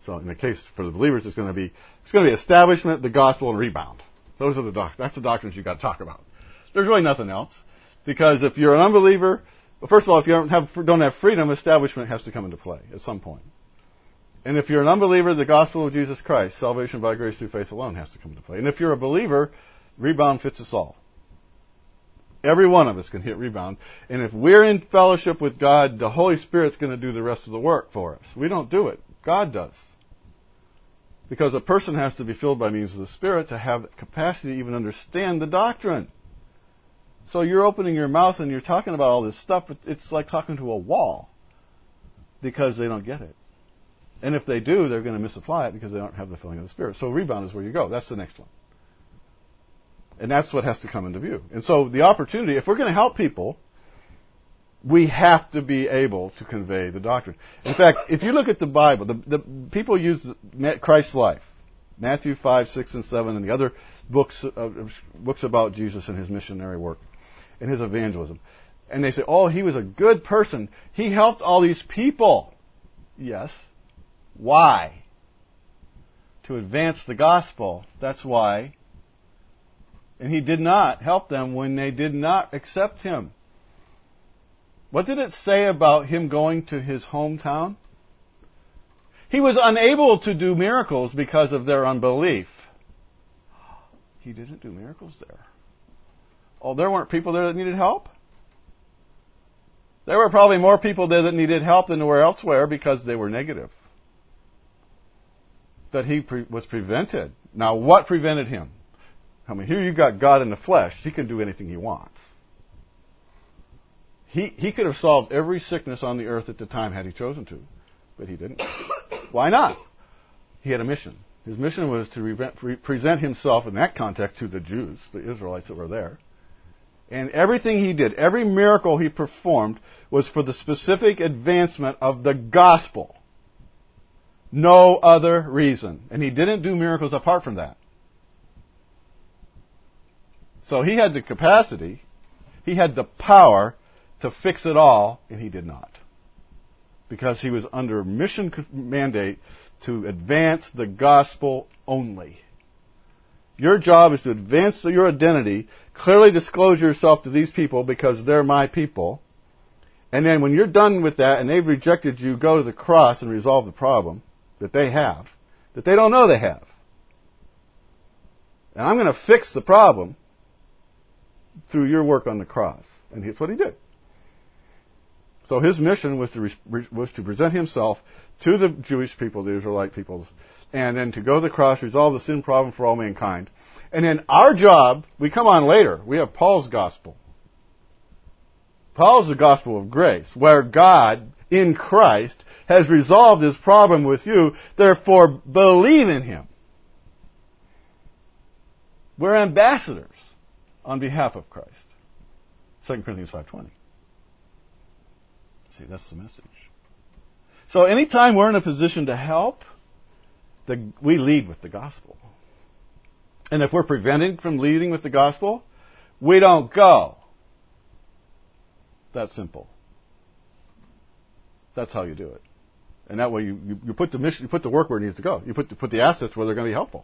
So in the case for the believers, it's going to be establishment, the gospel, and rebound. Those are that's the doctrines you've got to talk about. There's really nothing else. Because if you're an unbeliever, well, first of all, if you don't have freedom, establishment has to come into play at some point. And if you're an unbeliever, the gospel of Jesus Christ, salvation by grace through faith alone, has to come into play. And if you're a believer, rebound fits us all. Every one of us can hit rebound. And if we're in fellowship with God, the Holy Spirit's going to do the rest of the work for us. We don't do it. God does. Because a person has to be filled by means of the Spirit to have the capacity to even understand the doctrine. So you're opening your mouth and you're talking about all this stuff, but it's like talking to a wall. Because they don't get it. And if they do, they're going to misapply it because they don't have the filling of the Spirit. So rebound is where you go. That's the next one. And that's what has to come into view. And so the opportunity, if we're going to help people, we have to be able to convey the doctrine. In fact, if you look at the Bible, the people use Christ's life, Matthew 5, 6, and 7, and the other books about Jesus and his missionary work and his evangelism. And they say, oh, he was a good person. He helped all these people. Yes. Why? To advance the gospel. That's why. And he did not help them when they did not accept him. What did it say about him going to his hometown? He was unable to do miracles because of their unbelief. He didn't do miracles there. Oh, there weren't people there that needed help? There were probably more people there that needed help than there were elsewhere because they were negative. But he was prevented. Now, what prevented him? I mean, here you've got God in the flesh. He can do anything he wants. He could have solved every sickness on the earth at the time had he chosen to. But he didn't. Why not? He had a mission. His mission was to present himself in that context to the Jews, the Israelites that were there. And everything he did, every miracle he performed, was for the specific advancement of the gospel. No other reason. And he didn't do miracles apart from that. So he had the capacity, he had the power to fix it all, and he did not. Because he was under mission mandate to advance the gospel only. Your job is to advance your identity, clearly disclose yourself to these people because they're my people, and then when you're done with that and they've rejected you, go to the cross and resolve the problem that they have, that they don't know they have. And I'm going to fix the problem through your work on the cross. And that's what he did. So his mission was to present himself to the Jewish people, the Israelite peoples, and then to go to the cross, resolve the sin problem for all mankind. And then our job, we come on later, we have Paul's gospel. Paul's the gospel of grace, where God, in Christ, has resolved his problem with you, therefore believe in him. We're ambassadors on behalf of Christ. 2 Corinthians 5:20. See, that's the message. So anytime we're in a position to help, we lead with the gospel. And if we're prevented from leading with the gospel, we don't go. That's simple. That's how you do it. And that way you put the mission, you put the work where it needs to go. You put the assets where they're going to be helpful.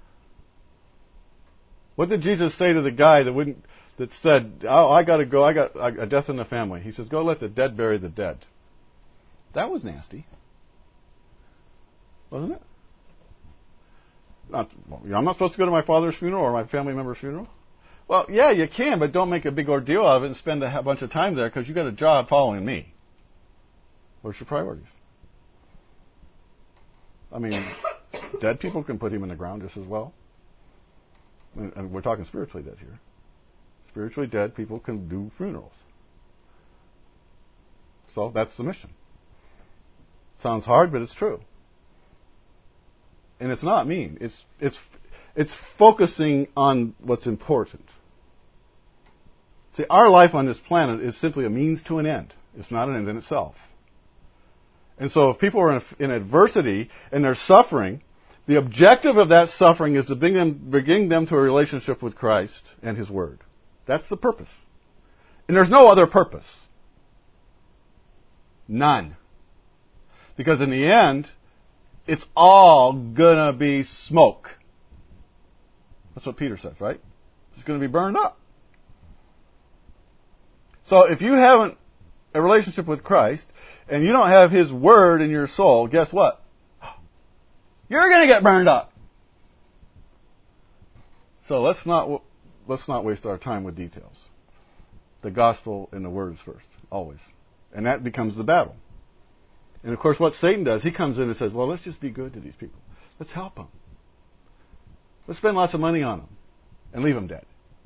What did Jesus say to the guy that said, "Oh, I got to go. I got a death in the family"? He says, "Go let the dead bury the dead." That was nasty, wasn't it? I'm not supposed to go to my father's funeral or my family member's funeral. Well, yeah, you can, but don't make a big ordeal out of it and spend a bunch of time there because you got a job following me. Where's your priorities? I mean, dead people can put him in the ground just as well. And we're talking spiritually dead here. Spiritually dead people can do funerals. So that's the mission. Sounds hard, but it's true. And it's not mean. It's focusing on what's important. See, our life on this planet is simply a means to an end. It's not an end in itself. And so if people are in adversity and they're suffering, the objective of that suffering is to bring them to a relationship with Christ and His Word. That's the purpose. And there's no other purpose. None. Because in the end, it's all gonna be smoke. That's what Peter says, right? It's gonna be burned up. So if you haven't a relationship with Christ, and you don't have His Word in your soul, guess what? You're gonna get burned up. So let's not waste our time with details. The gospel and the Word is first, always. And that becomes the battle. And of course what Satan does, he comes in and says, well, let's just be good to these people. Let's help them. Let's spend lots of money on them and leave them dead.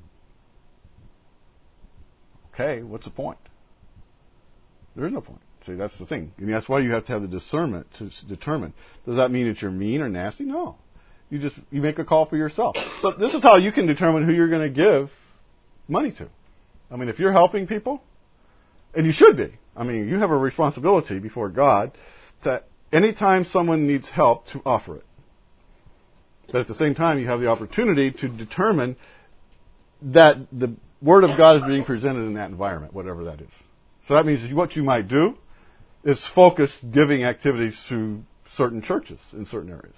Okay, what's the point? There is no point. See, that's the thing. And that's why you have to have the discernment to determine. Does that mean that you're mean or nasty? No. You make a call for yourself. So this is how you can determine who you're going to give money to. I mean, if you're helping people, and you should be. I mean, you have a responsibility before God that anytime someone needs help to offer it. But at the same time, you have the opportunity to determine that the Word of God is being presented in that environment, whatever that is. So that means what you might do is focus giving activities to certain churches in certain areas,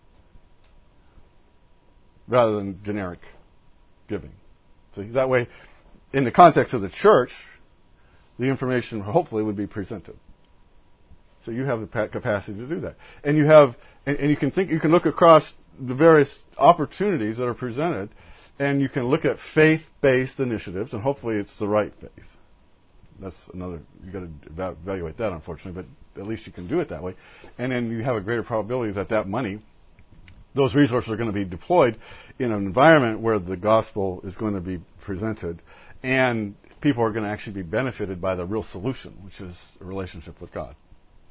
rather than generic giving. So that way, in the context of the church, the information hopefully would be presented. So you have the capacity to do that, and you can look across the various opportunities that are presented, and you can look at faith-based initiatives, and hopefully it's the right faith. That's another, you've got to evaluate that, unfortunately, but at least you can do it that way. And then you have a greater probability that money, those resources are going to be deployed in an environment where the gospel is going to be presented, and people are going to actually be benefited by the real solution, which is a relationship with God.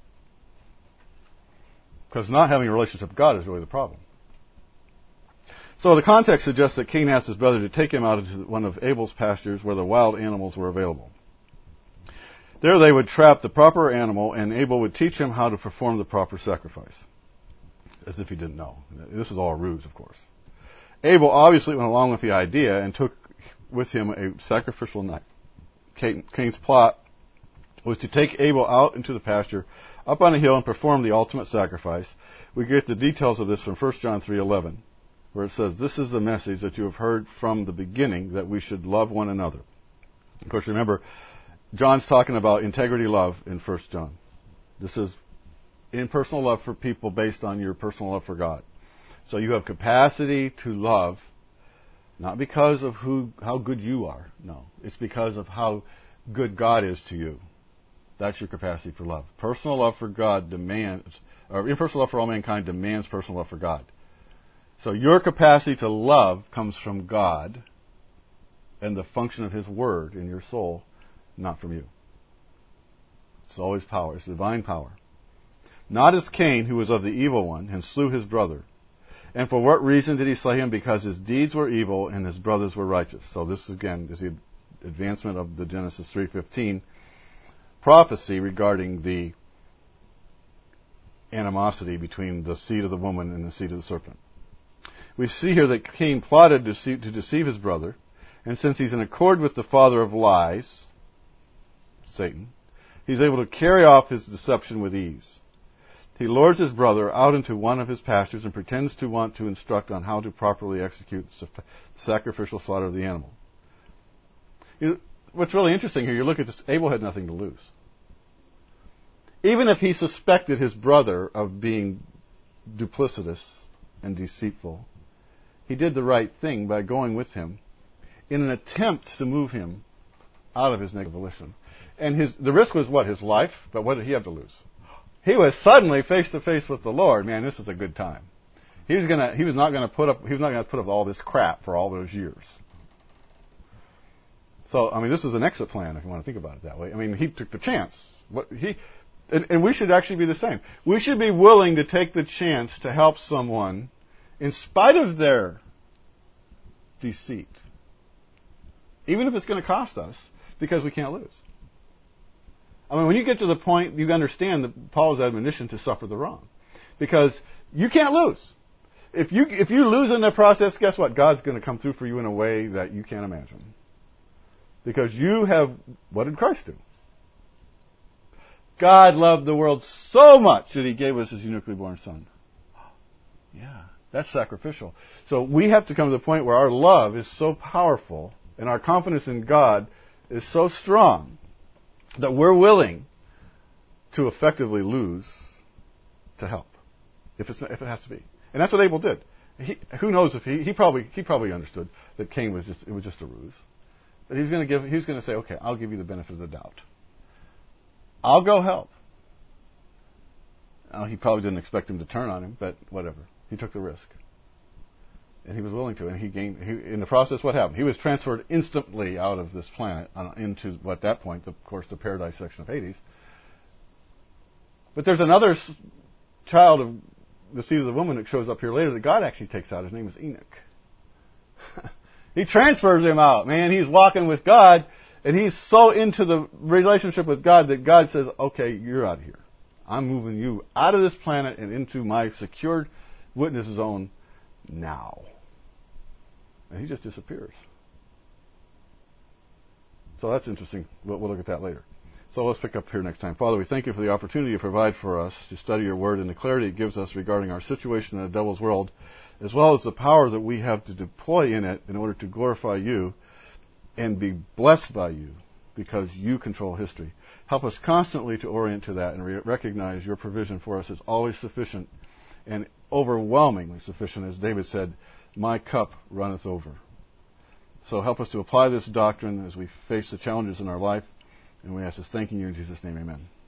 Because not having a relationship with God is really the problem. So the context suggests that Cain asked his brother to take him out into one of Abel's pastures where the wild animals were available. There they would trap the proper animal, and Abel would teach him how to perform the proper sacrifice. As if he didn't know. This is all a ruse, of course. Abel obviously went along with the idea and took with him a sacrificial knife. Cain's plot was to take Abel out into the pasture, up on a hill, and perform the ultimate sacrifice. We get the details of this from 1 John 3:11, where it says, "This is the message that you have heard from the beginning, that we should love one another." Of course, remember, John's talking about integrity love in 1 John. This is impersonal love for people based on your personal love for God. So you have capacity to love, not because of how good you are. No, it's because of how good God is to you. That's your capacity for love. Personal love for God impersonal love for all mankind demands personal love for God. So your capacity to love comes from God and the function of His Word in your soul, not from you. It's always power. It's divine power. Not as Cain, who was of the evil one, and slew his brother. And for what reason did he slay him? Because his deeds were evil and his brothers were righteous. So this, again, is the advancement of the Genesis 3:15 prophecy regarding the animosity between the seed of the woman and the seed of the serpent. We see here that Cain plotted to deceive his brother, and since he's in accord with the father of lies, Satan, he's able to carry off his deception with ease. He lures his brother out into one of his pastures and pretends to want to instruct on how to properly execute the sacrificial slaughter of the animal. What's really interesting here, you look at this, Abel had nothing to lose. Even if he suspected his brother of being duplicitous and deceitful, he did the right thing by going with him in an attempt to move him out of his negative volition. And the risk was what? His life? But what did he have to lose? He was suddenly face to face with the Lord. Man, this is a good time. He was not going to put up all this crap for all those years. So, I mean, this is an exit plan if you want to think about it that way. I mean, he took the chance. And we should actually be the same. We should be willing to take the chance to help someone in spite of their deceit. Even if it's going to cost us, because we can't lose. I mean, when you get to the point, you understand Paul's admonition to suffer the wrong. Because you can't lose. If you lose in the process, guess what? God's going to come through for you in a way that you can't imagine. Because what did Christ do? God loved the world so much that He gave us His uniquely born Son. Yeah, that's sacrificial. So we have to come to the point where our love is so powerful and our confidence in God is so strong that we're willing to effectively lose to help, if it has to be. And that's what Abel did. Who knows if he probably understood that Cain was just a ruse. But he's going to say, okay, I'll give you the benefit of the doubt. I'll go help. He probably didn't expect him to turn on him, but whatever. He took the risk. And he was willing to. And in the process, what happened? He was transferred instantly out of this planet into, at that point, of course, the paradise section of Hades. But there's another child of the seed of the woman that shows up here later that God actually takes out. His name is Enoch. He transfers him out, man. He's walking with God, and he's so into the relationship with God that God says, okay, you're out of here. I'm moving you out of this planet and into my secured witness zone now. And he just disappears. So that's interesting. We'll look at that later. So let's pick up here next time. Father, we thank you for the opportunity you provide for us to study your word and the clarity it gives us regarding our situation in the devil's world, as well as the power that we have to deploy in it in order to glorify you and be blessed by you because you control history. Help us constantly to orient to that and recognize your provision for us is always sufficient and overwhelmingly sufficient. As David said, my cup runneth over. So help us to apply this doctrine as we face the challenges in our life. And we ask this thanking you in Jesus' name, amen.